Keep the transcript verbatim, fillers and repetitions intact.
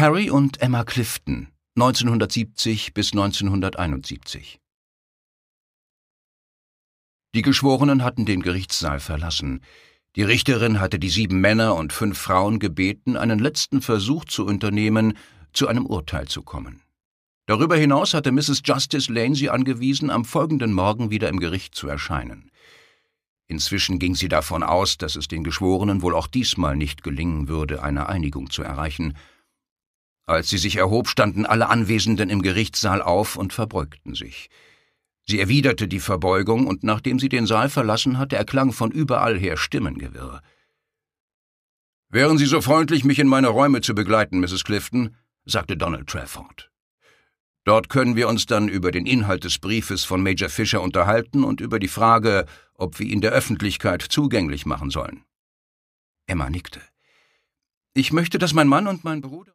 Harry und Emma Clifton, neunzehnhundertsiebzig bis neunzehnhunderteinundsiebzig. Die Geschworenen hatten den Gerichtssaal verlassen. Die Richterin hatte die sieben Männer und fünf Frauen gebeten, einen letzten Versuch zu unternehmen, zu einem Urteil zu kommen. Darüber hinaus hatte Misses Justice Lane sie angewiesen, am folgenden Morgen wieder im Gericht zu erscheinen. Inzwischen ging sie davon aus, dass es den Geschworenen wohl auch diesmal nicht gelingen würde, eine Einigung zu erreichen. Als sie sich erhob, standen alle Anwesenden im Gerichtssaal auf und verbeugten sich. Sie erwiderte die Verbeugung, und nachdem sie den Saal verlassen hatte, erklang von überall her Stimmengewirr. »Wären Sie so freundlich, mich in meine Räume zu begleiten, Misses Clifton«, sagte Donald Trafford. »Dort können wir uns dann über den Inhalt des Briefes von Major Fisher unterhalten und über die Frage, ob wir ihn der Öffentlichkeit zugänglich machen sollen.« Emma nickte. »Ich möchte, dass mein Mann und mein Bruder...«